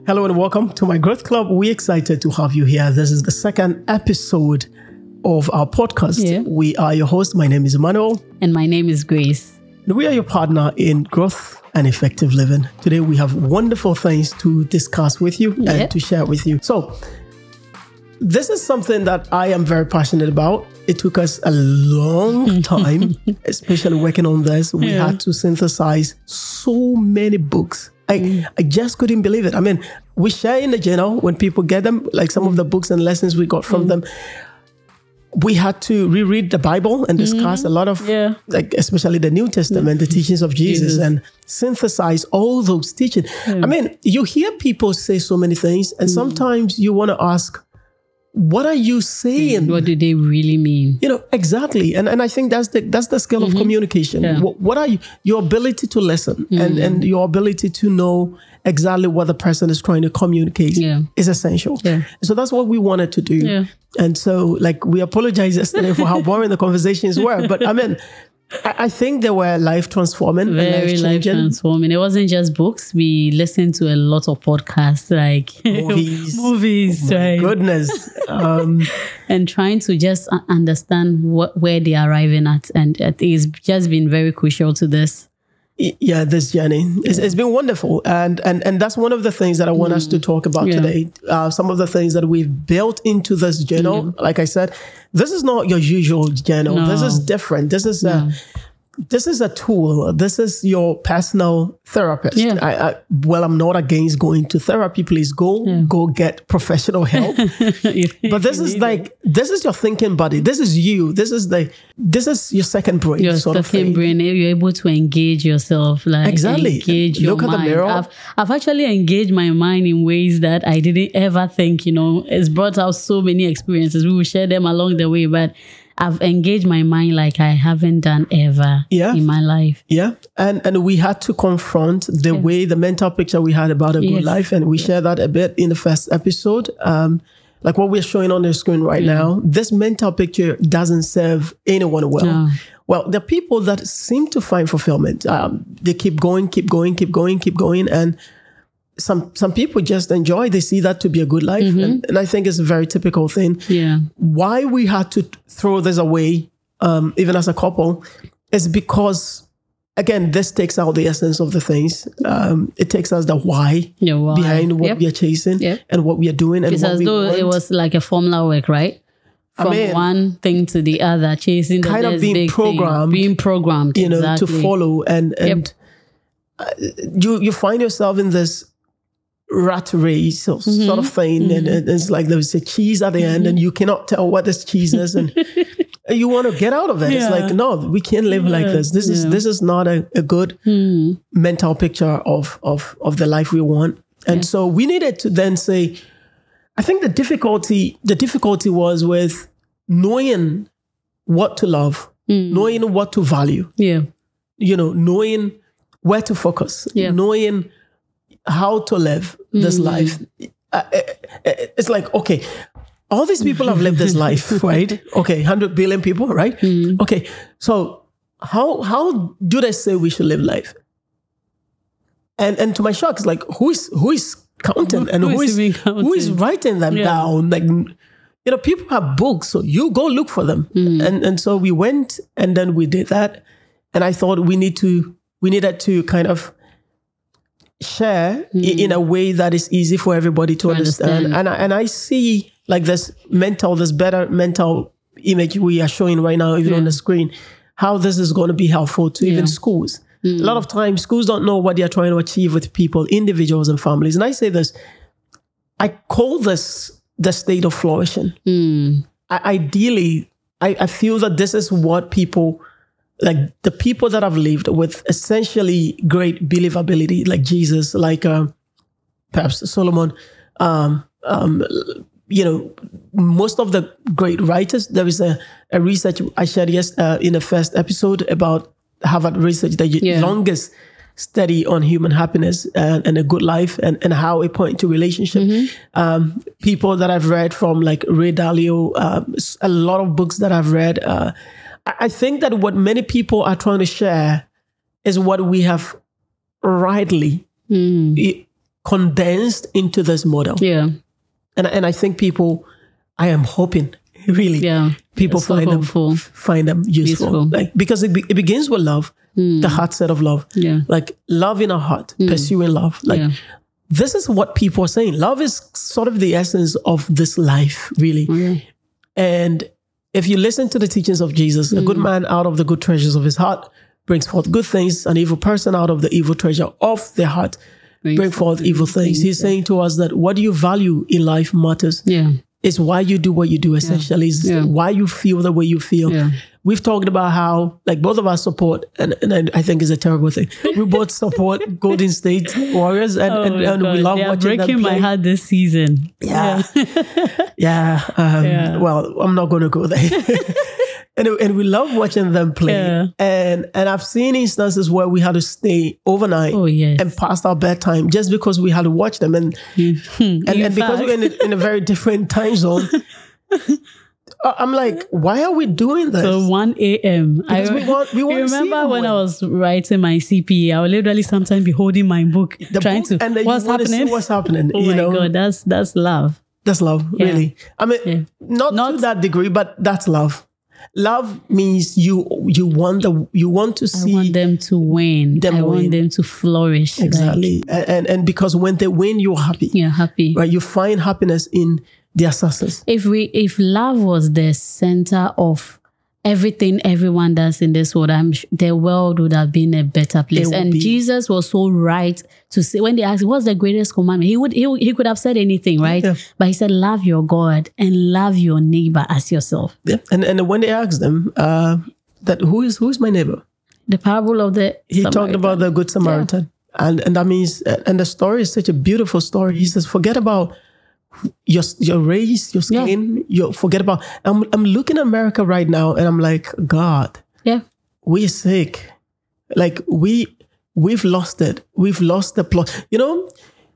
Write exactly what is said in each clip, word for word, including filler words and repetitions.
Hello and welcome to my Growth Club. We're excited to have you here. This is the second episode of our podcast. Yeah. We are your host. My name is Emmanuel. And my name is Grace. And we are your partner in growth and effective living. Today we have wonderful things to discuss with you Yeah. and to share with you. So this is something that I am very passionate about. It took us a long time, especially working on this. We Yeah. had to synthesize so many books. I, I just couldn't believe it. I mean, we share in the journal when people get them, like some of the books and lessons we got from them. We had to reread the Bible and discuss a lot of, Yeah. like especially the New Testament, the teachings of Jesus, Jesus. and synthesize all those teachings. I mean, you hear people say so many things, and sometimes you want to ask, what are you saying? What do they really mean? You know, exactly. And and I think that's the that's the skill of communication. Yeah. What, what are you, your ability to listen and, and your ability to know exactly what the person is trying to communicate Yeah. is essential. Yeah. So that's what we wanted to do. Yeah. And so like we apologized yesterday for how boring the conversations were. But I mean, I, I think they were life transforming, and Very life life-changing. transforming. It wasn't just books. We listened to a lot of podcasts, like Movies. movies, right? Goodness. Um, And trying to just uh, understand what where they are arriving at, and I think it's just been very crucial to this. Yeah, this journey. It's, it's been wonderful. And, and and that's one of the things that I want us to talk about Yeah. today. Uh, some of the things that we've built into this journal. Like I said, this is not your usual journal. No. This is different. This is a this is a tool. This is your personal therapist. Yeah. I, I, well, I'm not against going to therapy. Please go, go get professional help. But this is like, this is your thinking buddy. This is you. This is the, this is your second brain Your sort of second thing. brain, you're able to engage yourself, like Exactly. engage your Look at the mind. mirror. I've, I've actually engaged my mind in ways that I didn't ever think. You know, it's brought out so many experiences. We will share them along the way, but I've engaged my mind like I haven't done ever Yeah. in my life. Yeah. And and we had to confront the way, the mental picture we had about a good Yes. life. And we shared that a bit in the first episode. Um, like what we're showing on the screen right now, this mental picture doesn't serve anyone well. No. Well, the people that seem to find fulfillment, um, they keep going, keep going, keep going, keep going. And some some people just enjoy, they see that to be a good life. And, and I think it's a very typical thing. Yeah. Why we had to throw this away, um, even as a couple, is because, again, this takes out the essence of the things. Um, it takes us the why Yeah, why? behind what Yep. we are chasing Yep. and what we are doing and It's what as we though want. it was like a formula work, right? From mean, one thing to the other, chasing the kind of next being big programmed, thing, being programmed, you know, exactly. to follow. And, and uh, you, you find yourself in this rat race or Mm-hmm. sort of thing. And, and it's like there's a cheese at the end and you cannot tell what this cheese is. And you want to get out of it. It's Yeah. like, no, we can't live like this. This is Yeah. this is not a, a good mental picture of, of, of the life we want. And so we needed to then say, I think the difficulty, the difficulty was with knowing what to love, knowing what to value, Yeah. you know, knowing where to focus, Yeah. knowing how to live this life. Uh, uh, uh, It's like, okay, all these people have lived this life, right? Okay, one hundred billion people, right? Okay, so how how do they say we should live life? And and to my shock, it's like, who is who is counting and Who who is is even who is counting? writing them Yeah. down? Like, you know, people have books, so you go look for them. And and so we went and then we did that. And I thought we need to we needed to kind of share i- in a way that is easy for everybody to, understand. understand. And I, and I see like this mental, this better mental image we are showing right now, even on the screen, how this is going to be helpful to even schools. A lot of times schools don't know what they are trying to achieve with people, individuals and families. And I say this, I call this the state of flourishing. I, ideally, I, I feel that this is what people, like the people that have lived with essentially great believability, like Jesus, like uh, perhaps Solomon, um, um, you know, most of the great writers. There is a, a research I shared yes uh, in the first episode about Harvard research, the Yeah. longest study on human happiness and, and a good life and, and how it points to relationship. Um, people that I've read from like Ray Dalio, um, a lot of books that I've read. Uh, I I think that what many people are trying to share is what we have rightly, Mm. i- condensed into this model. Yeah. And and I think people, I am hoping really, yeah. people so find hopeful. them find them useful. Useful. Like because it, be, it begins with love, mm. the heart set of love. Yeah. Like love in our heart, mm. pursuing love. Like yeah. this is what people are saying. Love is sort of the essence of this life, really. Okay. And if you listen to the teachings of Jesus, mm. a good man out of the good treasures of his heart brings forth good things. An evil person out of the evil treasure of their heart brings bring forth evil things. He's yeah. saying to us that what you value in life matters. Yeah. It's why you do what you do, essentially. It's yeah. why you feel the way you feel. Yeah. We've talked about how, like, both of us support, and, and I think it's a terrible thing. We both support Golden State Warriors, and, oh and, and we love they are watching breaking them play. my heart this season. Yeah. yeah. Um, yeah. Well, I'm not going to go there. And, and we love watching them play. Yeah. And and I've seen instances where we had to stay overnight oh, yes. and past our bedtime just because we had to watch them. And and, and because we're in a, in a very different time zone, I'm like, why are we doing this? So one a.m. Because I, we want, we want you to remember see when win. I was writing my C P A, I would literally sometimes be holding my book, the trying book, to, and then what's you want happening? To see what's happening. Oh you my know? God, that's, that's love. That's love, yeah. really. I mean, yeah. not, not to that degree, but that's love. Love means you you want the you want to see I want them to win. Them I win. want them to flourish. Exactly. Like, and, and and because when they win, you're happy. You're happy. Right? You find happiness in their success. If we if love was the center of everything everyone does in this world, I'm sh- the world would have been a better place. And be. Jesus was so right to say, when they asked, what's the greatest commandment? He would he, he could have said anything, right? Yeah. But he said, love your God and love your neighbor as yourself. Yeah. And and when they asked them, uh, that who is who is my neighbor? The parable of the He Samaritan. talked about the Good Samaritan. Yeah. And and that means, and the story is such a beautiful story. He says, forget about your your race, your skin, yeah. you forget about. I'm I'm looking at America right now, and I'm like, God, yeah, we're sick. Like we we've lost it. We've lost the plot. You know,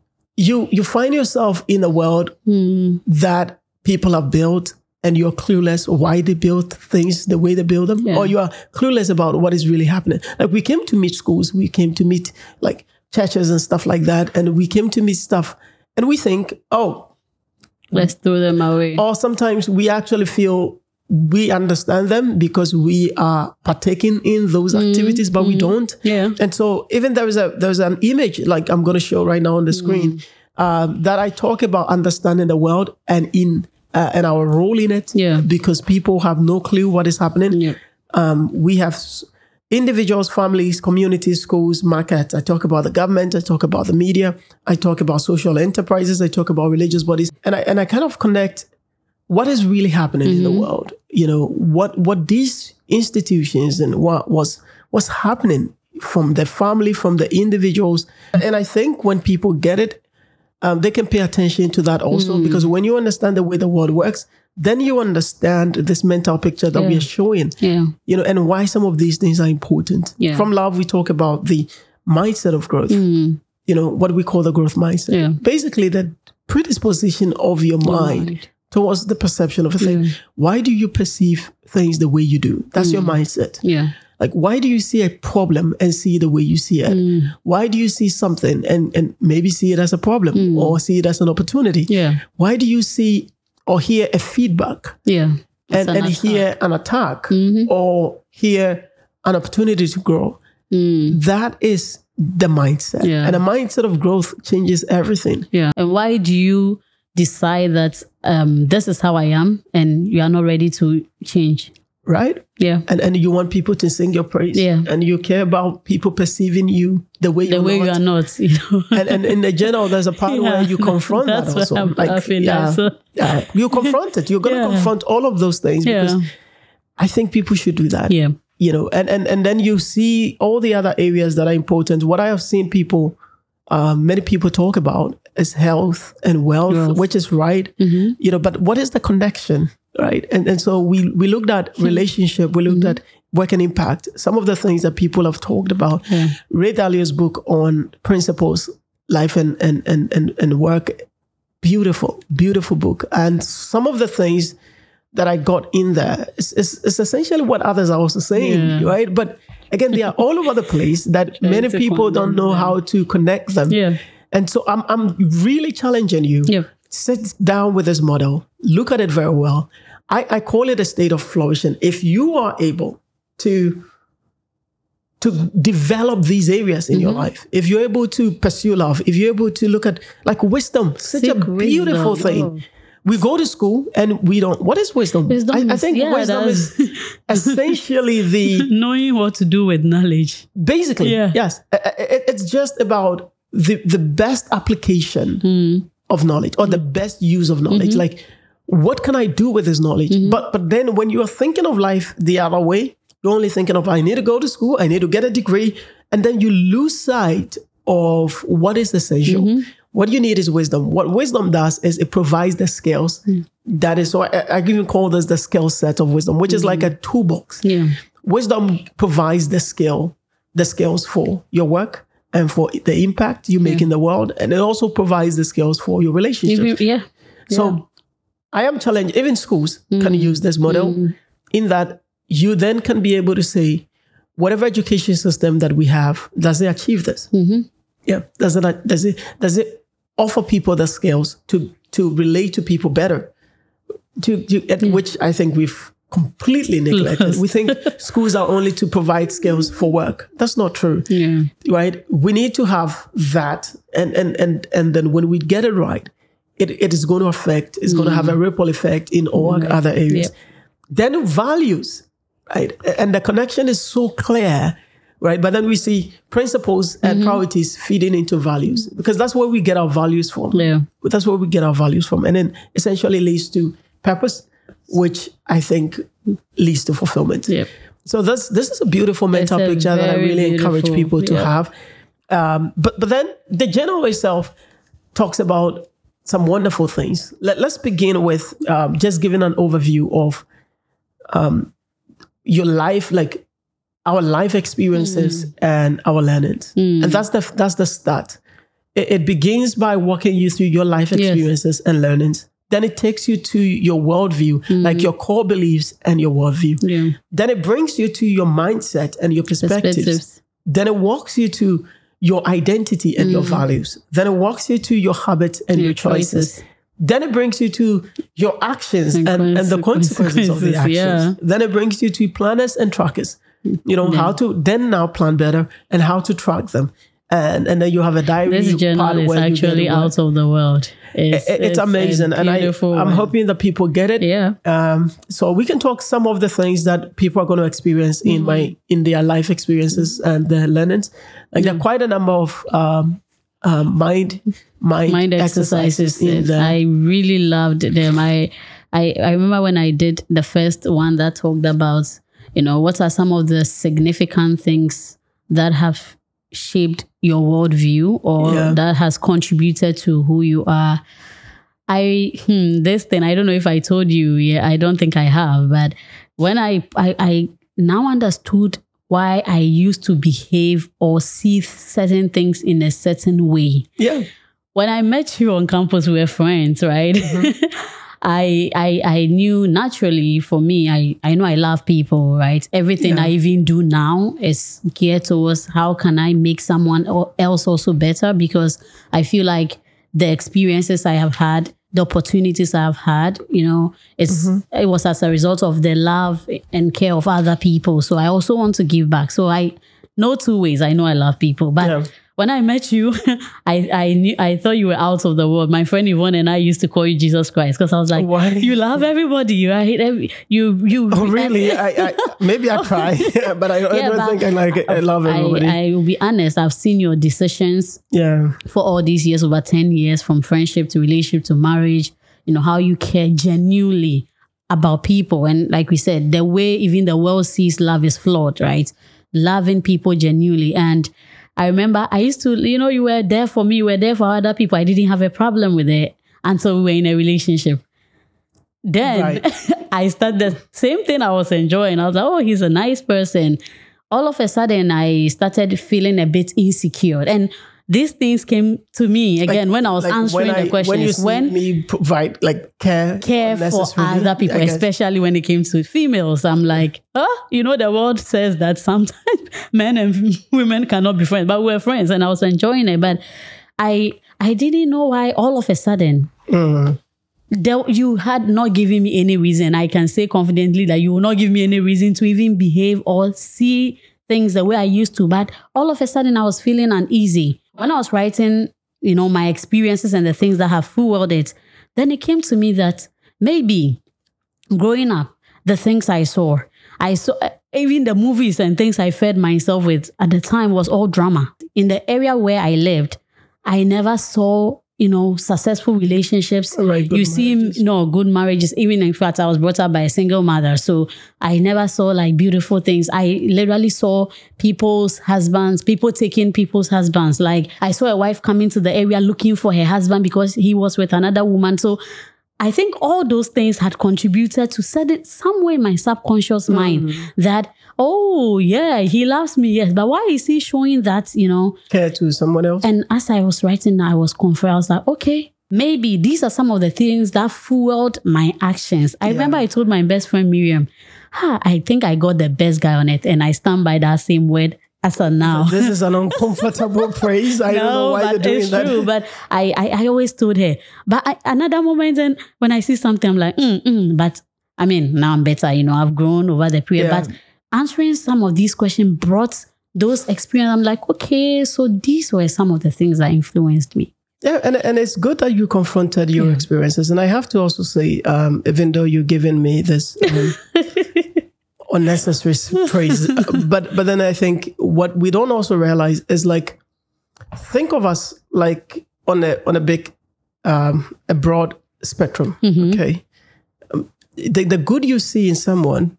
you you find yourself in a world mm. that people have built, and you're clueless why they built things the way they build them, yeah. or you are clueless about what is really happening. Like we came to meet schools, we came to meet like churches and stuff like that, and we came to meet stuff, and we think, oh. Let's throw them away. Or sometimes we actually feel we understand them because we are partaking in those mm, activities, but mm, we don't. Yeah. And so even there is a there's an image like I'm going to show right now on the screen mm. uh, that I talk about understanding the world and in uh, and our role in it. Yeah. Because people have no clue what is happening. Yeah. Um, we have individuals, families, communities, schools, markets. I talk about the government. I talk about the media. I talk about social enterprises. I talk about religious bodies. And I and I kind of connect what is really happening mm-hmm. in the world. You know, what what these institutions and what was what's happening from the family, from the individuals. And I think when people get it, um, they can pay attention to that also. Mm. Because when you understand the way the world works, then you understand this mental picture that yeah. we are showing, yeah. you know, and why some of these things are important. Yeah. From love, we talk about the mindset of growth, mm. you know, what we call the growth mindset. Yeah. Basically, the predisposition of your mind, mind towards the perception of a thing. Yeah. Why do you perceive things the way you do? That's mm. your mindset. Yeah. Like, why do you see a problem and see it the way you see it? Mm. Why do you see something and, and maybe see it as a problem mm. or see it as an opportunity? Yeah. Why do you see or hear a feedback yeah, and, an and hear an attack mm-hmm. or hear an opportunity to grow? Mm. That is the mindset. Yeah. And a mindset of growth changes everything. Yeah. And why do you decide that um, this is how I am and you are not ready to change? Right? Yeah. And and you want people to sing your praise. Yeah. And you care about people perceiving you the way the you're way not. you are not. You know? and, and in the journal, there's a part yeah. where you confront That's that also. What I'm like, laughing yeah, at, so. yeah, you confront it. You're going to yeah. confront all of those things yeah. because I think people should do that. Yeah. You know, and, and, and then you see all the other areas that are important. What I have seen people, uh, many people talk about is health and wealth, wealth. which is right. Mm-hmm. You know, but what is the connection? Right. And and so we, we looked at relationship, we looked mm-hmm. at work and impact, some of the things that people have talked about. Yeah. Ray Dalio's book on principles, life and, and, and, and, and work, beautiful, beautiful book. And some of the things that I got in there is, is, is essentially what others are also saying, yeah. right? But again, they are all over the place that many people don't know them. how to connect them. Yeah. And so I'm I'm really challenging you. Yep. Sit down with this model, look at it very well. I, I call it a state of flourishing. If you are able to, to develop these areas in mm-hmm. your life, if you're able to pursue love, if you're able to look at like wisdom, such Seek a beautiful wisdom. thing. Oh. We go to school and we don't. What is wisdom? wisdom I, is, I think yeah, wisdom is essentially the knowing what to do with knowledge. Basically, yeah. yes. It, it's just about the the best application mm. of knowledge or the best use of knowledge. Mm-hmm. Like, what can I do with this knowledge? Mm-hmm. But but then when you are thinking of life the other way, you're only thinking of I need to go to school, I need to get a degree, and then you lose sight of what is essential. Mm-hmm. What you need is wisdom. What wisdom does is it provides the skills mm. that is, so I, I even call this the skill set of wisdom, which mm. is like a toolbox. Yeah. Wisdom provides the skill, the skills for your work and for the impact you make yeah. in the world. And it also provides the skills for your relationships. Yeah. So yeah. I am challenged, even schools mm. can use this model mm. in that you then can be able to say, whatever education system that we have, does it achieve this? Mm-hmm. Yeah. Does it, does it, does it offer people the skills to, to relate to people better? To, to mm. which I think we've completely neglected. We think schools are only to provide skills for work. That's not true. Yeah. Right? We need to have that. And, and, and, and then when we get it right, it, it is going to affect, it's mm. going to have a ripple effect in all right. other areas. Yep. Then values, right? And the connection is so clear, right? But then we see principles and mm-hmm. priorities feeding into values, because that's where we get our values from. Yeah. That's where we get our values from. And then essentially leads to purpose, which I think leads to fulfillment. Yep. So this this is a beautiful mental it's picture that I really encourage people to yeah. have. Um, but but then the journal itself talks about some wonderful things. Let, let's begin with um, just giving an overview of um, your life, like our life experiences mm. and our learnings. Mm. And that's the that's the start. It, it begins by walking you through your life experiences yes. and learnings. Then it takes you to your worldview, mm. like your core beliefs and your worldview. Yeah. Then it brings you to your mindset and your perspectives. perspectives. Then it walks you to your identity and mm. your values. Then it walks you to your habits and your, your choices. choices. Then it brings you to your actions and, and, and the consequences of the actions. Yeah. Then it brings you to planners and trackers. You know, yeah. how to then now plan better and how to track them. And and then you have a diary. This journal is actually out of the world. It's, it, it's, it's amazing. And I, I'm hoping that people get it. Yeah. Um, so we can talk some of the things that people are going to experience mm-hmm. in my in their life experiences and their learnings. Like mm-hmm. there are quite a number of um, um, mind, mind mind exercises. exercises in there. I really loved them. I, I I remember when I did the first one that talked about, you know, what are some of the significant things that have shaped your worldview or yeah. that has contributed to who you are. I hmm, this thing, I don't know if I told you, yeah, I don't think I have, but when I, I, I now understood why I used to behave or see certain things in a certain way. Yeah. When I met you on campus, we were friends, right? Mm-hmm. I, I I knew naturally for me, I, I know I love people, right? Everything yeah. I even do now is geared towards how can I make someone else also better, because I feel like the experiences I have had, the opportunities I've had, you know, it's mm-hmm. it was as a result of the love and care of other people. So I also want to give back. So I know two ways. I know I love people, but yeah. when I met you, I I knew I thought you were out of the world. My friend Yvonne and I used to call you Jesus Christ because I was like, why? You love everybody. You I hate every, you you. Oh really? I, I maybe I try, but I, yeah, I don't but think I like it. I love everybody. I, I will be honest. I've seen your decisions. Yeah. For all these years, over ten years, from friendship to relationship to marriage. You know how you care genuinely about people, and like we said, the way even the world sees love is flawed, right? Loving people genuinely. And I remember I used to, you know, you were there for me, you were there for other people. I didn't have a problem with it until we were in a relationship. Then right. I started the same thing I was enjoying. I was like, oh, he's a nice person. All of a sudden, I started feeling a bit insecure. And these things came to me again like, when I was like answering the I, questions. When you see when me provide like care, care for other people, especially when it came to females, I'm like, oh, you know, the world says that sometimes men and women cannot be friends, but we're friends, and I was enjoying it. But I I didn't know why all of a sudden Mm. there, you had not given me any reason. I can say confidently that you will not give me any reason to even behave or see things the way I used to. But all of a sudden, I was feeling uneasy. When I was writing, you know, my experiences and the things that have fueled it, then it came to me that maybe growing up, the things I saw, I saw even the movies and things I fed myself with at the time was all drama. In the area where I lived, I never saw, you know, successful relationships. Right, you see, marriages. no, good marriages. Even in fact, I was brought up by a single mother. So I never saw like beautiful things. I literally saw people's husbands, people taking people's husbands. Like I saw a wife coming to the area looking for her husband because he was with another woman. So I think all those things had contributed to set it somewhere in my subconscious mm. mind that, oh, yeah, he loves me, yes. But why is he showing that, you know? Care to someone else? And as I was writing, I was confused. I was like, okay, maybe these are some of the things that fueled my actions. I yeah. remember I told my best friend, Miriam, ah, I think I got the best guy on it. And I stand by that same word. As of now. This is an uncomfortable praise. I no, don't know why you're doing it's that. True, but I, I, I always told her. But I, another moment, then when I see something, I'm like, mm, mm. But I mean, now I'm better. You know, I've grown over the period. Yeah. But answering some of these questions brought those experiences. I'm like, okay, so these were some of the things that influenced me. Yeah, and and it's good that you confronted your yeah. experiences. And I have to also say, um, even though you're giving me this um, unnecessary praise, but but then I think what we don't also realize is like, think of us like on a on a big, um, a broad spectrum. Mm-hmm. Okay, um, the the good you see in someone,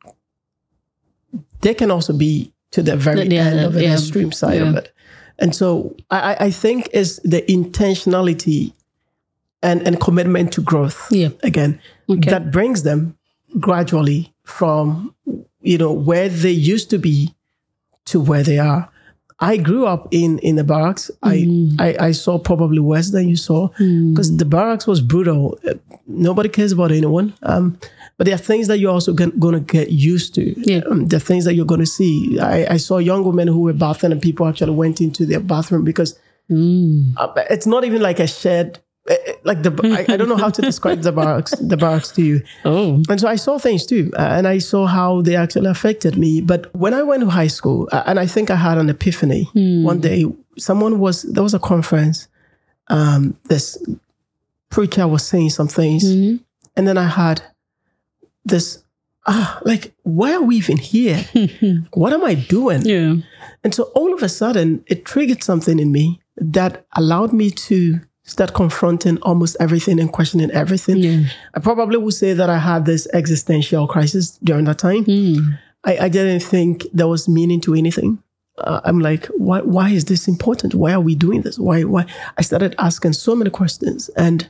they can also be to the very yeah, end of the yeah, extreme side yeah. of it. And so I, I think is the intentionality and, and commitment to growth, yeah. again, okay. that brings them gradually from, you know, where they used to be to where they are. I grew up in, in the barracks. Mm. I, I, I saw probably worse than you saw because mm. the barracks was brutal. Nobody cares about anyone. Um, but there are things that you're also going to get used to. Yeah. Um, the things that you're going to see. I, I saw young women who were bathing and people actually went into their bathroom because mm. uh, it's not even like a shared, like the, I, I don't know how to describe the barracks, the barracks to you. Oh. And so I saw things too. Uh, and I saw how they actually affected me. But when I went to high school, uh, and I think I had an epiphany mm. one day, someone was, there was a conference. Um, this preacher was saying some things. Mm-hmm. And then I had this, ah, like, why are we even here? What am I doing? Yeah. And so all of a sudden, it triggered something in me that allowed me to start confronting almost everything and questioning everything. Yeah. I probably would say that I had this existential crisis during that time. Mm. I, I didn't think there was meaning to anything. Uh, I'm like, why? Why is this important? Why are we doing this? Why? Why? I started asking so many questions, and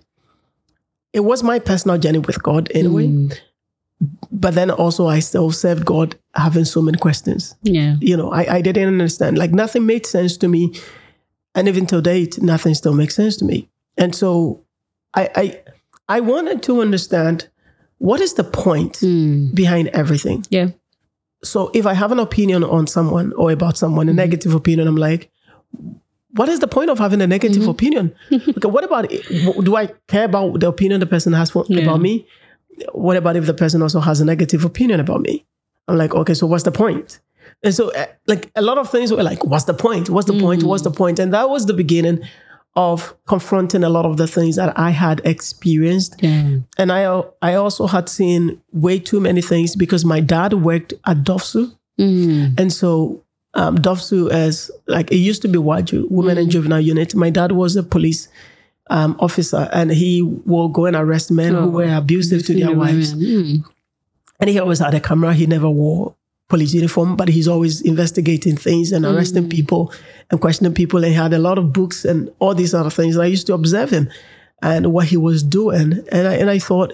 it was my personal journey with God anyway. Mm. But then also I still served God having so many questions. Yeah. You know, I, I didn't understand. Like nothing made sense to me. And even till date, nothing still makes sense to me. And so I I, I wanted to understand what is the point mm. behind everything. Yeah. So if I have an opinion on someone or about someone, a mm-hmm. negative opinion, I'm like, what is the point of having a negative mm-hmm. opinion? Okay, what about it? Do I care about the opinion the person has for, yeah. about me? What about if the person also has a negative opinion about me? I'm like, okay, so what's the point? And so uh, like a lot of things were like, what's the point? What's the mm. point? What's the point? And that was the beginning of confronting a lot of the things that I had experienced. Yeah. And I I also had seen way too many things because my dad worked at Dofsu. Mm. And so um, Dofsu is like, it used to be Waju, Women mm. and Juvenile Unit. My dad was a police Um, officer, and he will go and arrest men oh, who were abusive to their wives. Mm. And he always had a camera. He never wore police uniform, but he's always investigating things and arresting mm. people and questioning people. And he had a lot of books and all these other things. And I used to observe him and what he was doing. And I, and I thought,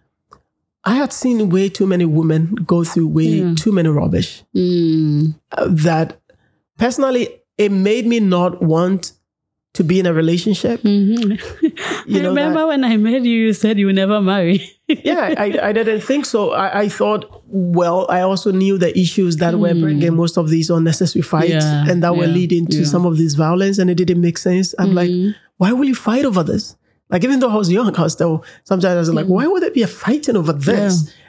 I had seen way too many women go through way yeah. too many rubbish mm. uh, that personally, it made me not want to be in a relationship. Mm-hmm. You know, I remember that, when I met you, you said you would never marry. yeah, I, I didn't think so. I, I thought, well, I also knew the issues that mm. were bringing most of these unnecessary fights yeah, and that yeah, were leading to yeah. some of this violence, and it didn't make sense. I'm mm-hmm. like, why will you fight over this? Like, even though I was young, I was still, sometimes I was like, why would there be a fighting over this? Yeah.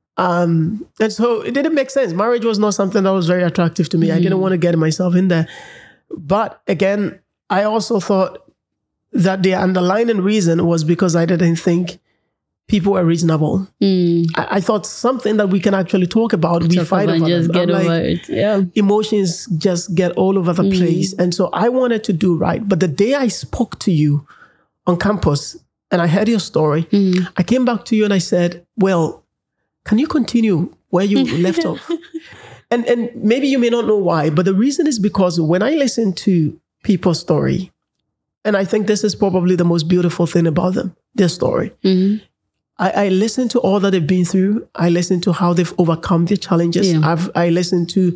Um, and so it didn't make sense. Marriage was not something that was very attractive to me. Mm. I didn't want to get myself in there. But again, I also thought that the underlying reason was because I didn't think people were reasonable. Mm. I, I thought something that we can actually talk about, talk we fight over just them. Get over like, it. Yeah. Emotions just get all over the mm. place. And so I wanted to do right. But the day I spoke to you on campus and I heard your story, mm. I came back to you and I said, well, can you continue where you left off? And and maybe you may not know why, but the reason is because when I listen to people's story, and I think this is probably the most beautiful thing about them, their story. Mm-hmm. I, I listen to all that they've been through. I listen to how they've overcome their challenges. Yeah. I've I listen to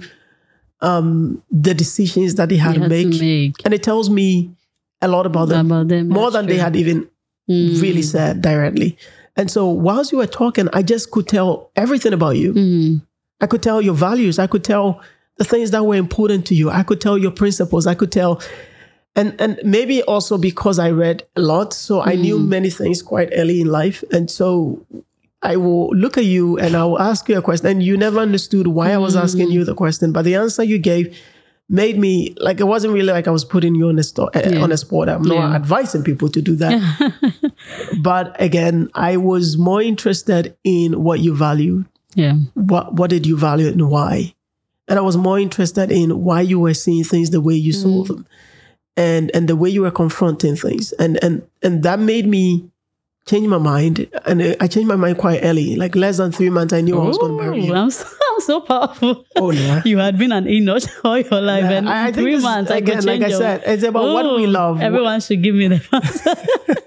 um, the decisions that they had, they to, had make. to make. And it tells me a lot about them, about them more than true. They had even mm. really said directly. And so whilst you were talking, I just could tell everything about you. Mm. I could tell your values. I could tell the things that were important to you. I could tell your principles. I could tell, and and maybe also because I read a lot, so I mm. knew many things quite early in life. And so I will look at you and I will ask you a question, and you never understood why mm. I was asking you the question, but the answer you gave made me, like, it wasn't really like I was putting you on a, sto- yeah. on a spot. I'm not yeah. advising people to do that. But again, I was more interested in what you valued. Yeah. What What did you value and why? And I was more interested in why you were seeing things the way you mm. saw them, and and the way you were confronting things. And and and that made me change my mind. And I changed my mind quite early. Like less than three months, I knew Ooh, I was going to marry you. I'm so, I'm so powerful. Oh, yeah. You had been an Enoch all your life. Yeah, and I, I three think months, again, I could change like I said, it's about Ooh, what we love. Everyone should give me the answer.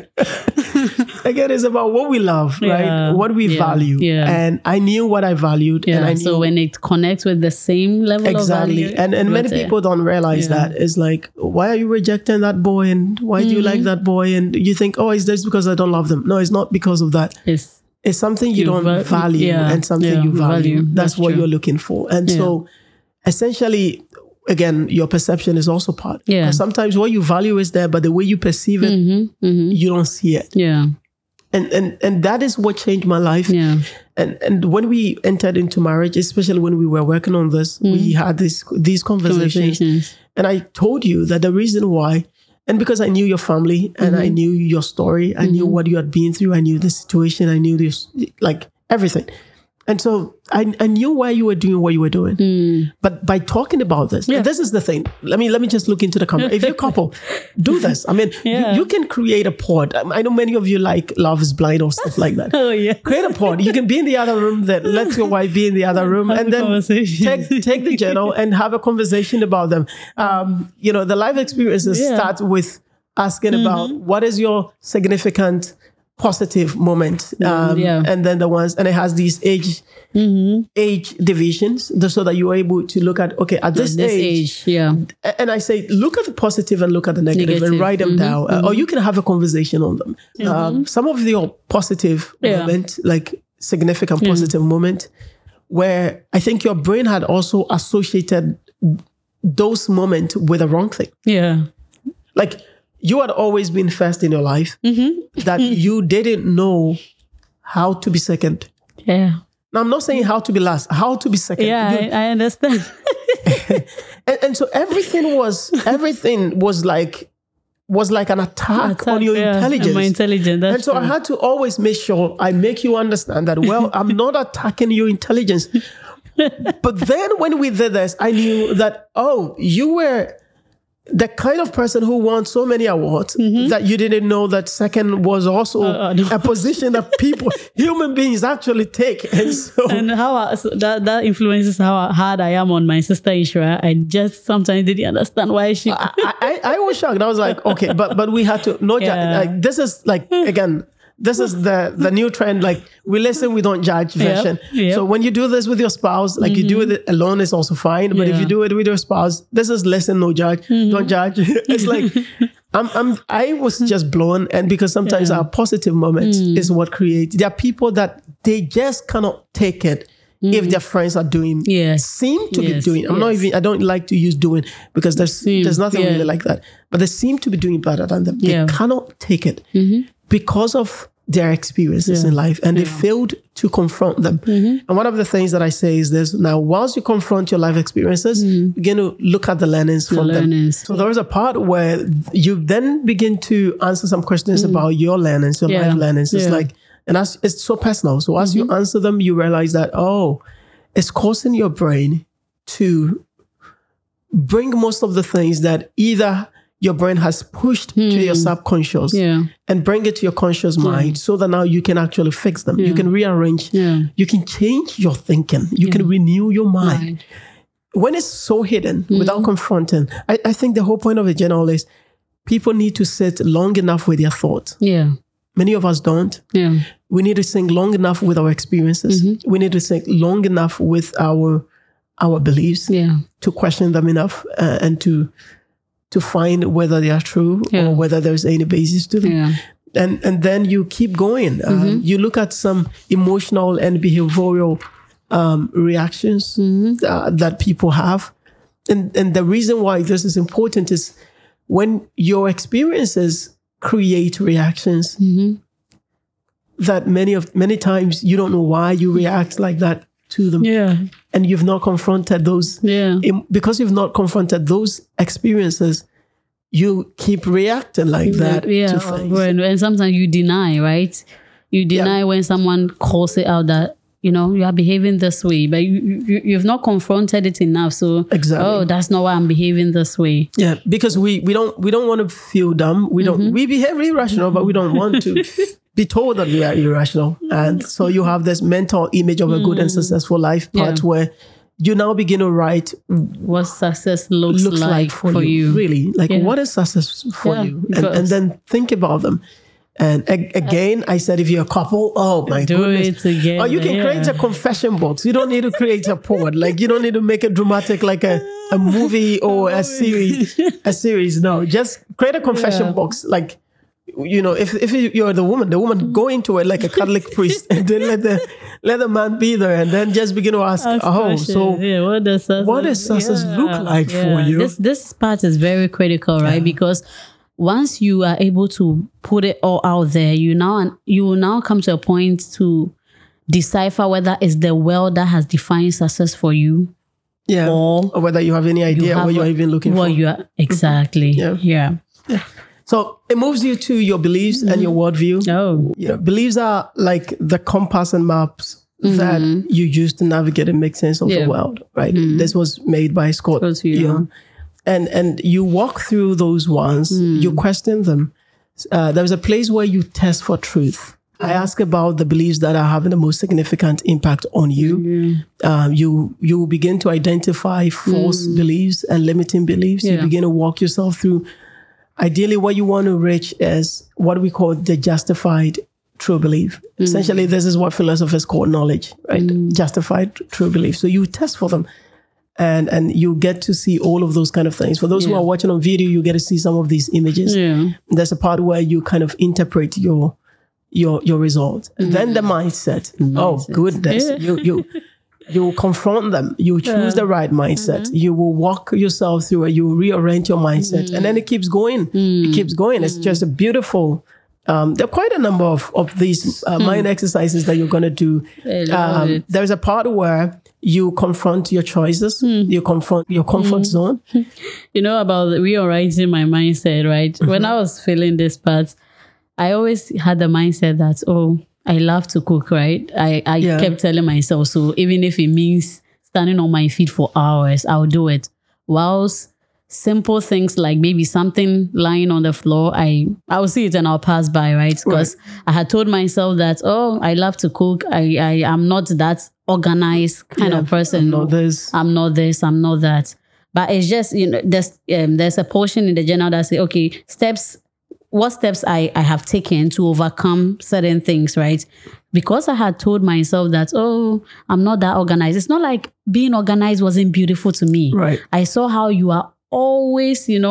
Again, it's about what we love, right? Yeah, what we yeah, value. Yeah. And I knew what I valued. Yeah, and I knew, so when it connects with the same level exactly. of value. And and many people don't realize yeah. that. It's like, why are you rejecting that boy? And why mm-hmm. do you like that boy? And you think, oh, is this because I don't love them? No, it's not because of that. It's, it's something you, you don't va- value yeah, and something yeah, you value. value. That's, That's what true. You're looking for. And yeah. so essentially, again, your perception is also part. Yeah. Sometimes what you value is there, but the way you perceive it, mm-hmm, mm-hmm. you don't see it. Yeah. And and and that is what changed my life. Yeah. And and when we entered into marriage, especially when we were working on this, mm. we had this these conversations. conversations. And I told you that the reason why, and because I knew your family and mm-hmm. I knew your story, I mm-hmm. knew what you had been through, I knew the situation, I knew this, like everything. And so I, I knew why you were doing what you were doing. Mm. But by talking about this, yeah. and this is the thing. Let me let me just look into the camera. If you're a couple, do this. I mean, yeah. you, you can create a pod. I know many of you like Love is Blind or stuff like that. Oh, yeah. Create a pod. You can be in the other room, that let your wife be in the other room, have and then take, take the journal and have a conversation about them. Um, you know, the life experiences yeah. start with asking mm-hmm. about what is your significant positive moment, um, yeah. and then the ones, and it has these age mm-hmm. age divisions, so that you are able to look at, okay, at this, this age, age, yeah. And I say, look at the positive and look at the negative, negative. and write them mm-hmm. down, mm-hmm. or you can have a conversation on them. Mm-hmm. Um, some of your positive yeah. moment, like significant mm-hmm. positive moment, where I think your brain had also associated those moments with the wrong thing. Yeah, like. You had always been first in your life, mm-hmm. that you didn't know how to be second. Yeah. Now, I'm not saying how to be last, how to be second. Yeah, you, I, I understand. and, and so everything was, everything was like, was like an attack, attack on your yeah, intelligence. My intelligence. That's and so true. I had to always make sure I make you understand that, well, I'm not attacking your intelligence. But then when we did this, I knew that, oh, you were the kind of person who won so many awards mm-hmm. that you didn't know that second was also uh, no. a position that people, human beings actually take. And so, and how I, so that that influences how hard I am on my sister Ishra. I just sometimes didn't understand why she. I, I, I was shocked. I was like, okay, but but we had to no. Yeah. Like this is like again. This is the, the new trend. Like we listen, we don't judge version. Yep, yep. So when you do this with your spouse, like mm-hmm. you do it alone is also fine. But yeah. if you do it with your spouse, this is listen, no judge, mm-hmm. don't judge. It's like, I'm, I'm, I was just blown. And because sometimes yeah. our positive moments mm. is what creates, there are people that they just cannot take it mm. if their friends are doing, yes. seem to yes. be doing. I'm yes. not even, I don't like to use doing because there's, seem. there's nothing yeah. really like that. But they seem to be doing better than them. They yeah. cannot take it mm-hmm. because of their experiences yeah. in life, and yeah. they failed to confront them. Mm-hmm. And one of the things that I say is this: now, once you confront your life experiences, mm-hmm. begin to look at the learnings the from learnings. them. So there is a part where you then begin to answer some questions mm-hmm. about your learnings, your yeah. life learnings. It's yeah. like, and that's, it's so personal. So as mm-hmm. you answer them, you realize that, oh, it's causing your brain to bring most of the things that either your brain has pushed mm. to your subconscious yeah. and bring it to your conscious mind yeah. so that now you can actually fix them. Yeah. You can rearrange. Yeah. You can change your thinking. You yeah. can renew your mind. Right. When it's so hidden, mm. without confronting, I, I think the whole point of a journal is people need to sit long enough with their thoughts. Yeah. Many of us don't. Yeah. We need to think long enough with our experiences. Mm-hmm. We need to think long enough with our our beliefs yeah. to question them enough uh, and to to find whether they are true yeah. or whether there's any basis to them. Yeah. And and then you keep going. Um, mm-hmm. You look at some emotional and behavioral um, reactions mm-hmm. uh, that people have. And, and the reason why this is important is when your experiences create reactions mm-hmm. that many of many times you don't know why you react like that to them. Yeah. And you've not confronted those. Yeah. Because you've not confronted those experiences, you keep reacting like that yeah. to things. When, and sometimes you deny, right? You deny yeah. when someone calls it out that, you know, you are behaving this way, but you, you, you've not confronted it enough. So, exactly. oh, that's not why I'm behaving this way. Yeah, because we, we don't we don't want to feel dumb. We don't mm-hmm. we behave irrational, but we don't want to be told that we are irrational. And so you have this mental image of a good mm. and successful life part yeah. where you now begin to write what success looks, looks like, like for, for you. you. Really, like yeah. what is success for yeah, you? And, and then think about them. And a- again, I said, if you're a couple, oh my do goodness. It again, or you can yeah. create a confession box. You don't need to create a poem. Like you don't need to make it dramatic like a, a movie or a series. A series. No, just create a confession yeah. box. Like, you know, if if you're the woman, the woman go into it like a Catholic priest and then let the let the man be there and then just begin to ask, ask oh, questions. so yeah, what does success, what does success yeah. look like yeah. for you? This this part is very critical, right? Yeah. Because once you are able to put it all out there, you now you will now come to a point to decipher whether it's the world that has defined success for you. Yeah. Or, or whether you have any idea you have what you're even looking what for. You are, exactly. yeah. yeah. Yeah. So it moves you to your beliefs mm-hmm. and your worldview. Oh. Yeah. Beliefs are like the compass and maps mm-hmm. that you use to navigate and make sense of yeah. the world, right? Mm-hmm. This was made by Scott Young. And and you walk through those ones, mm. you question them. Uh, there's a place where you test for truth. I ask about the beliefs that are having the most significant impact on you. Mm-hmm. Um, you you begin to identify false mm. beliefs and limiting beliefs. Yeah. You begin to walk yourself through. Ideally, what you want to reach is what we call the justified true belief. Mm. Essentially, this is what philosophers call knowledge, right? Mm. Justified true belief. So you test for them. And and you get to see all of those kind of things. For those yeah. who are watching on video, you get to see some of these images. Yeah. There's a part where you kind of interpret your your your result. Mm. Then the mindset. mindset. Oh goodness, yeah. you you you confront them. You choose yeah. the right mindset. Mm-hmm. You will walk yourself through it. You will rearrange your mindset, mm. and then it keeps going. Mm. It keeps going. It's mm. just a beautiful. Um, there are quite a number of of these uh, mind exercises that you're going to do. Um, there's a part where you confront your choices. Mm. You confront your comfort mm. zone. You know about reorienting my mindset, right? Mm-hmm. When I was feeling this part, I always had the mindset that, oh, I love to cook, right? I, I yeah. kept telling myself, so even if it means standing on my feet for hours, I'll do it. Whilst simple things like maybe something lying on the floor, I I'll see it and I'll pass by, right? Because right. I had told myself that, oh, I love to cook. I, I am not that organized kind yeah, of person. I'm not this. I'm not this. I'm not that. But it's just, you know, there's um, there's a portion in the journal that say, okay, steps. What steps I, I have taken to overcome certain things, right? Because I had told myself that, oh, I'm not that organized. It's not like being organized wasn't beautiful to me. Right. I saw how you are always, you know,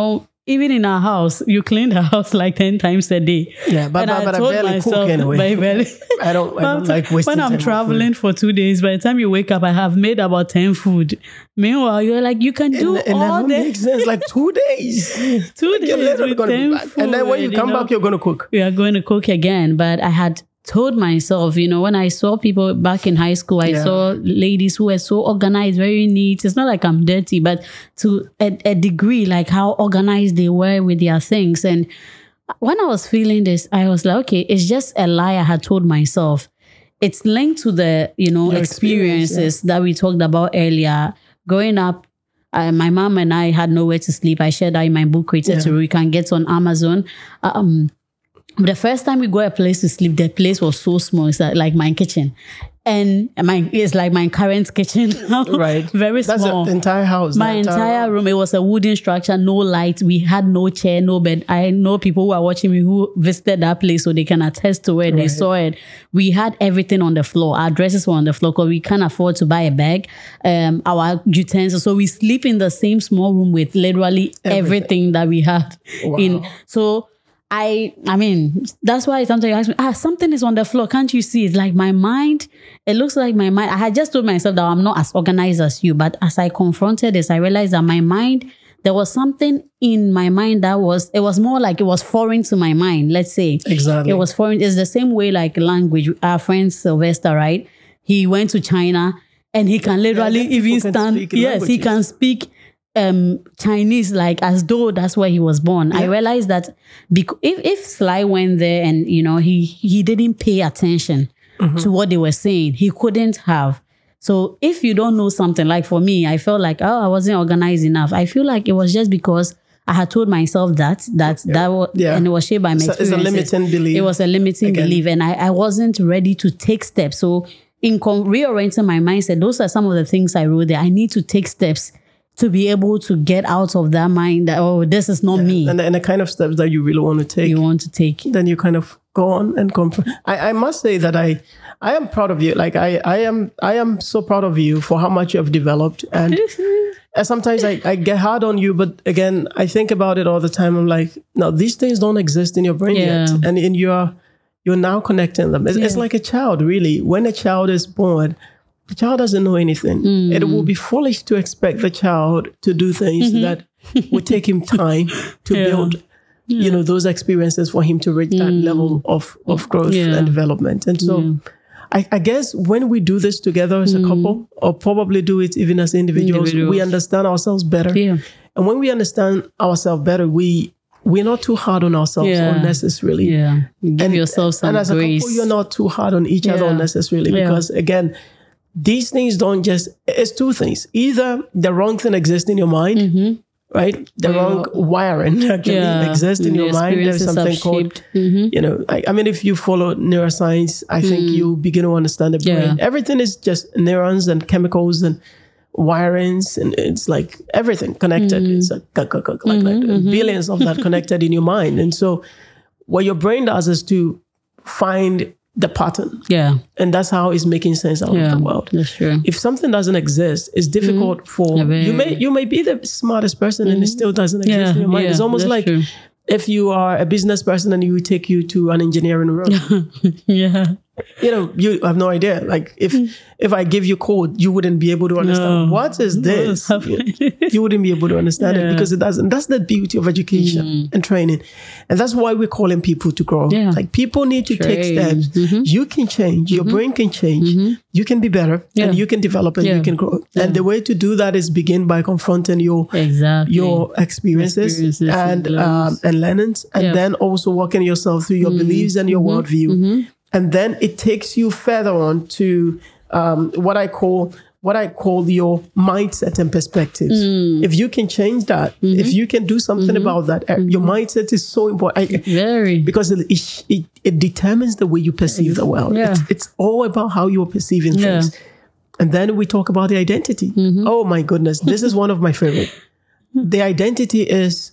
even in our house, you clean the house like ten times a day. Yeah, but, but, but I barely myself, cook anyway. I, barely, I don't, I don't like wasting When I'm time traveling for two days, by the time you wake up, I have made about ten food. Meanwhile, you're like, you can do and, and all that makes sense. Like two days. two like days you're literally with gonna ten be back. food. And then when you come you know, back, you're going to cook. We are going to cook again. But I had told myself, you know, when I saw people back in high school, I Yeah. saw ladies who were so organized, very neat. It's not like I'm dirty, but to a, a degree, like how organized they were with their things. And when I was feeling this, I was like, okay, it's just a lie I had told myself. It's linked to the, you know, Your experiences experience, that we talked about earlier. Growing up, uh, my mom and I had nowhere to sleep. I shared that in my book, Created Yeah. to Rule. You can get on Amazon. Um, the first time we got a place to sleep, the place was so small. It's like, like my kitchen. And my it's like my current kitchen now. Right. Very That's small. the entire house. My the entire room, it was a wooden structure, no light. We had no chair, no bed. I know people who are watching me who visited that place, so they can attest to it. They Right. saw it. We had everything on the floor. Our dresses were on the floor because we can't afford to buy a bag. Um, our utensils. So we sleep in the same small room with literally everything, Everything. that we had. Wow. In so I, I mean, that's why sometimes you ask me, ah, something is on the floor. Can't you see? It's like my mind. It looks like my mind. I had just told myself that I'm not as organized as you. But as I confronted this, I realized that my mind, there was something in my mind that was, it was more like it was foreign to my mind. Let's say. Exactly. It was foreign. It's the same way like language. Our friend Sylvester, right? He went to China and he can literally Yeah, even people can stand. speak Yes, he languages. can speak um Chinese like as though that's where he was born. I realized that because if, if Sly went there and you know he he didn't pay attention Mm-hmm. to what they were saying, he couldn't have. So if you don't know something, like for me, I felt like, oh, I wasn't organized enough. I feel like it was just because I had told myself that that that was Yeah. and it was shaped by my It's a- it's a experiences. limiting belief. It was a limiting Again. belief, and I, I wasn't ready to take steps. So in con- reorienting my mindset, those are some of the things I wrote there. I need to take steps to be able to get out of that mind that, oh, this is not me. And, and the kind of steps that you really want to take. You want to take. Then you kind of go on and confront. I, I must say that I, I am proud of you. Like I, I am, I am so proud of you for how much you have developed. And and sometimes I, I get hard on you, but again, I think about it all the time. I'm like, no, these things don't exist in your brain Yeah. yet, and in your, you're now connecting them. It's, it's Yeah. like a child, really. When a child is born, the child doesn't know anything. Mm. It will be foolish to expect the child to do things Mm-hmm. that would take him time to Yeah. build, you know, those experiences for him to reach that level of, of growth Yeah. and development. And so I, I guess when we do this together as a couple, or probably do it even as individuals, Individuals. we understand ourselves better. Yeah. And when we understand ourselves better, we, we're not too hard on ourselves Yeah. unnecessarily. Yeah. Give yourself some and as grace. a couple, you're not too hard on each other Yeah. unnecessarily, Yeah. because again, these things don't just, it's two things. Either the wrong thing exists in your mind, right? The Yeah. wrong wiring actually Yeah. exists in The your mind. There's experiences something have called, shaped. Mhm. you know, I, I mean, if you follow neuroscience, I think you begin to understand the brain. Yeah. Everything is just neurons and chemicals and wirings, and it's like everything connected. It's like, like, like, like billions of that connected in your mind. And so what your brain does is to find the pattern. Yeah. And that's how it's making sense out Yeah. of the world. That's true. If something doesn't exist, it's difficult for Yeah, very- you may you may be the smartest person and it still doesn't exist Yeah. in your mind. Yeah. It's almost That's like true. if you are a business person and you take you to an engineering room. Yeah. You know, you have no idea. Like if if I give you code, you wouldn't be able to understand No. what is this. What's You, happening? you wouldn't be able to understand Yeah. it because it doesn't. That's the beauty of education and training, and that's why we're calling people to grow. Yeah. Like people need to take Train. steps. You can change. Your brain can change. You can be better, Yeah. and you can develop, and Yeah. you can grow. Yeah. And the way to do that is begin by confronting your Exactly. your experiences, Experiences and and um, learnings. and learnings, and Yeah. then also working yourself through your beliefs and your worldview, and then it takes you further on to um, what I call what I call your mindset and perspectives. If you can change that, if you can do something about that, uh, your mindset is so important. I, Very. because it, it, it, it determines the way you perceive the world. Yeah. It's, it's all about how you're perceiving Yeah. things. And then we talk about the identity. Oh my goodness, this is one of my favorite. The identity is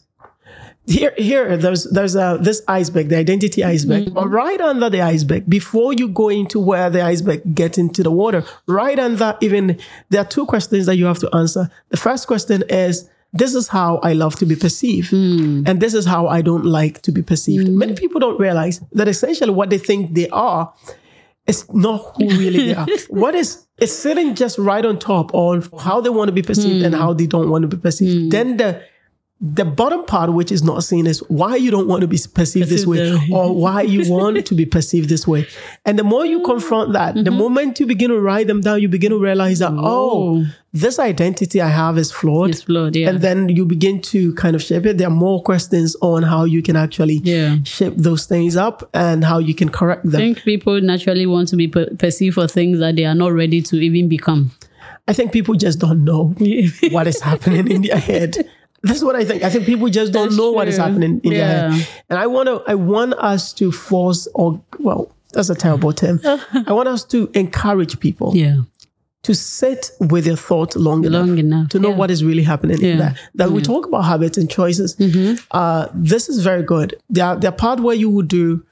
here. Here, there's there's a this iceberg, the identity iceberg. But right under the iceberg, before you go into where the iceberg gets into the water, right under even there are two questions that you have to answer. The first question is, this is how I love to be perceived. Mm. And this is how I don't like to be perceived. Mm. Many people don't realize that essentially what they think they are is not who really they are. What is, it's sitting just right on top of how they want to be perceived mm. and how they don't want to be perceived. Mm. Then the The bottom part, which is not seen, is why you don't want to be perceived this way or why you want to be perceived this way. And the more you confront that, mm-hmm. the moment you begin to write them down, you begin to realize that, oh, oh this identity I have is flawed. It's flawed, yeah. And then you begin to kind of shape it. There are more questions on how you can actually yeah. shape those things up and how you can correct them. I think people naturally want to be per- perceived for things that they are not ready to even become. I think people just don't know what is happening in their head. That's what I think. I think people just don't That's know true. what is happening in yeah. their head. And I want to, I want us to force, or, well, that's a terrible term. I want us to encourage people yeah. to sit with their thoughts long, long enough, enough to know yeah. what is really happening yeah. in there. That yeah. we talk about habits and choices. Mm-hmm. Uh, this is very good. There are, there are part where you would do,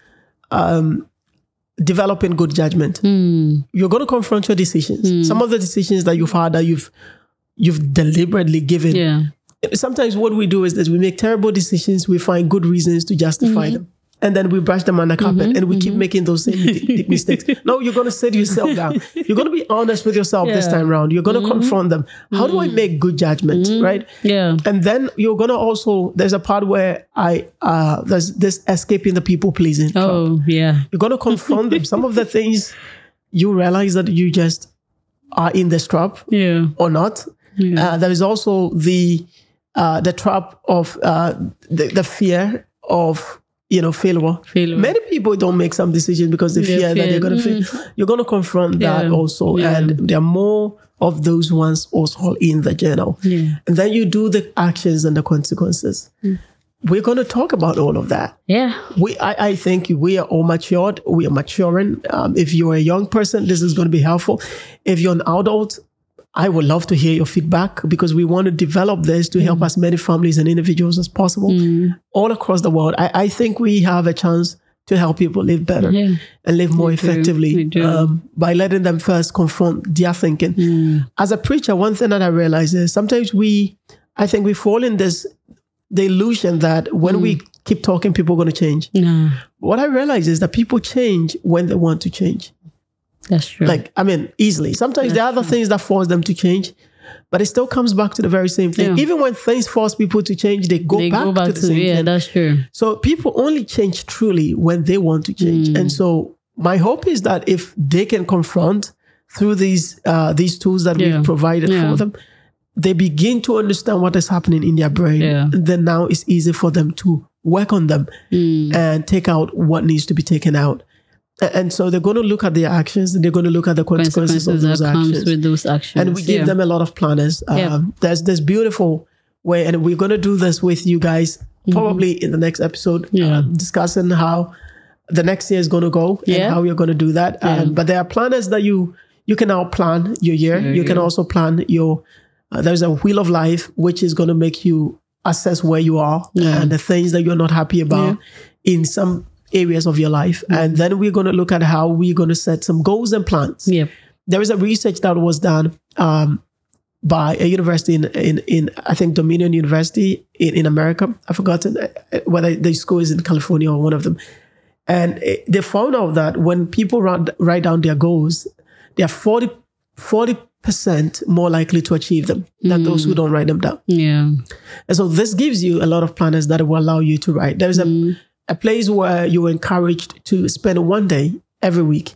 um, developing good judgment. Mm. You're going to confront your decisions. Mm. Some of the decisions that you've had that you've, you've deliberately given. Yeah. Sometimes what we do is that we make terrible decisions. We find good reasons to justify mm-hmm. them. And then we brush them under the carpet mm-hmm, and we mm-hmm. keep making those same mistakes. No, you're going to sit yourself down. You're going to be honest with yourself yeah. this time around. You're going to mm-hmm. confront them. How mm-hmm. do I make good judgment, mm-hmm. right? Yeah. And then you're going to also, there's a part where I, uh, there's this escaping the people pleasing. Oh, trap. yeah. You're going to confront them. Some of the things you realize that you just are in this trap yeah. or not. Yeah. Uh, there is also the, uh, the trap of, uh, the, the fear of, you know, failure. failure. Many people don't make some decisions because they fear, fear. that they're going to mm. fail. You're going to confront yeah. that also. Yeah. And there are more of those ones also in the journal. Yeah. And then you do the actions and the consequences. Mm. We're going to talk about all of that. Yeah. We, I, I think we are all matured. We are maturing. Um, if you're a young person, this is going to be helpful. If you're an adult, I would love to hear your feedback because we want to develop this to mm. help as many families and individuals as possible mm. all across the world. I, I think we have a chance to help people live better yeah. and live more we effectively um, by letting them first confront their thinking. Mm. As a preacher, one thing that I realize is sometimes we, I think we fall in this, the illusion that when mm. we keep talking, people are going to change. No. What I realize is that people change when they want to change. That's true. Like, I mean, easily. Sometimes That's there are other true. things that force them to change, but it still comes back to the very same thing. Yeah. Even when things force people to change, they go, they back, go back to the to, same yeah, thing. That's true. So people only change truly when they want to change. Mm. And so my hope is that if they can confront through these uh, these tools that yeah. we've provided yeah. for them, they begin to understand what is happening in their brain. Yeah. And then now it's easy for them to work on them mm. and take out what needs to be taken out. And so they're going to look at their actions and they're going to look at the consequences, consequences of those that actions. Comes with those actions. And we give yeah. them a lot of planners. Um, yeah. There's this beautiful way, and we're going to do this with you guys mm-hmm. probably in the next episode, yeah. um, discussing how the next year is going to go yeah. and how you're going to do that. Yeah. Um, but there are planners that you you can now plan your year. Yeah, you can yeah. also plan your, uh, there's a wheel of life, which is going to make you assess where you are yeah. and the things that you're not happy about yeah. in some areas of your life. Mm-hmm. And then we're going to look at how we're going to set some goals and plans. Yep. There is a research that was done um, by a university in, in, in, I think, Dominion University in, in America. I've forgotten whether the school is in California or one of them. And it, they found out that when people write, write down their goals, they are forty, forty percent more likely to achieve them than mm. those who don't write them down. Yeah. And so this gives you a lot of planners that will allow you to write. There's mm. a A place where you're encouraged to spend one day every week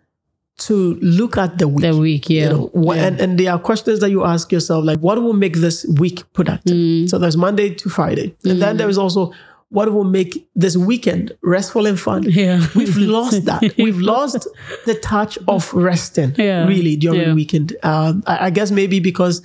to look at the week. The week, yeah. You know, yeah. And, and there are questions that you ask yourself, like, what will make this week productive? Mm. So there's Monday to Friday. And mm. then there is also, what will make this weekend restful and fun? Yeah. We've lost that. We've lost the touch of resting, yeah. really, during yeah. the weekend. Um, I, I guess maybe because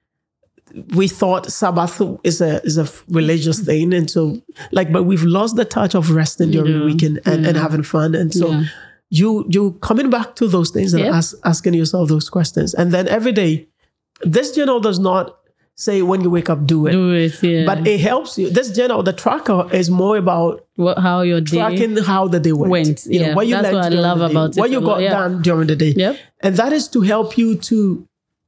we thought Sabbath is a is a religious thing, and so like, but we've lost the touch of resting during yeah. the weekend and, yeah. and having fun, and so yeah. you you coming back to those things and yep. ask, asking yourself those questions, and then every day, this journal does not say when you wake up do it, do it, yeah. but it helps you. This journal, the tracker, is more about what, how your day tracking how the day went. went you yeah. know, what you That's what I love about it. What you got yeah. done during the day, yep. and that is to help you to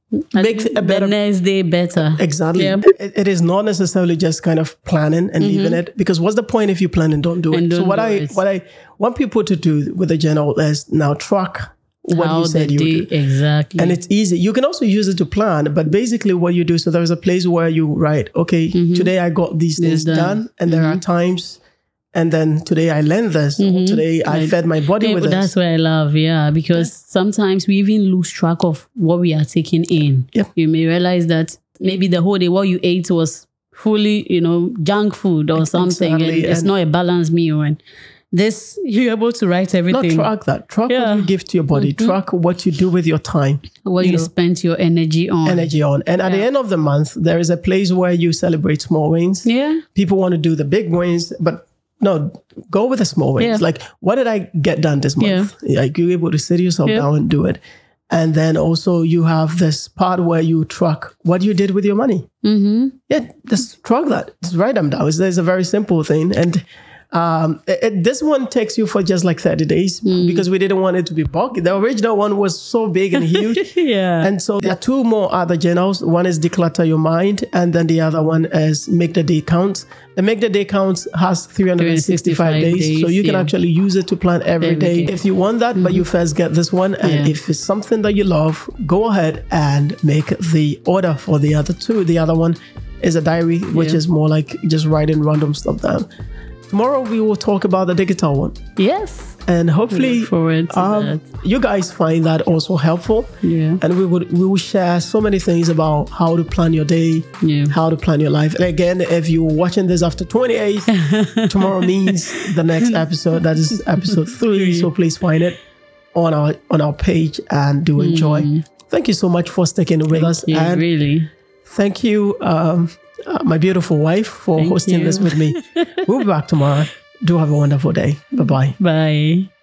makes a better the next day better. Exactly. Yeah. It, it is not necessarily just kind of planning and mm-hmm. leaving it, because what's the point if you plan and don't do and it? Don't so what I it. what I want people to do with the journal is now track what How you said you day, would do. Exactly. And it's easy. You can also use it to plan, but basically what you do, so there's a place where you write, okay, mm-hmm. today I got these things done. done, and there mm-hmm. are times, and then today I learned this, mm-hmm. or today I like, fed my body yeah, with that's this. That's what I love, yeah, because yeah. sometimes we even lose track of what we are taking in. Yep. You may realize that maybe the whole day what you ate was fully, you know, junk food or something, exactly. and it's and not a balanced meal. And this, you're able to write everything. Not track that. Track yeah. what you give to your body. Mm-hmm. Track what you do with your time. What you, you know, spend your energy on. Energy on. And yeah. at the end of the month, there is a place where you celebrate small wins. Yeah. People want to do the big wins, but no, go with the small wins. Yeah. Like, what did I get done this month? Yeah. Like, you're able to sit yourself yeah. down and do it. And then also you have this part where you track what you did with your money. Mm-hmm. Yeah, just track that. Just write them down. It's, it's a very simple thing. And um, it, it, this one takes you for just like thirty days mm. because we didn't want it to be bulky. The original one was so big and huge. yeah. And so there are two more other journals. One is Declutter Your Mind, and then the other one is Make the Day Count. The Make the Day Count has three hundred sixty-five days, days, so you can yeah. actually use it to plan every, every day. day if you want that, mm-hmm. but you first get this one. And yeah. if it's something that you love, go ahead and make the order for the other two. The other one is a diary, which yeah. is more like just writing random stuff down. Tomorrow we will talk about the digital one. Yes. And hopefully look forward to um, that. You guys find that also helpful. Yeah. And we would we will share so many things about how to plan your day, yeah. how to plan your life. And again, if you're watching this after twenty-eighth, tomorrow means the next episode. That is episode three. So please find it on our on our page and do enjoy. Mm. Thank you so much for sticking with thank us. You, and really. Thank you, um, uh, my beautiful wife, for thank hosting you. this with me. We'll be back tomorrow. Do have a wonderful day. Bye-bye. Bye.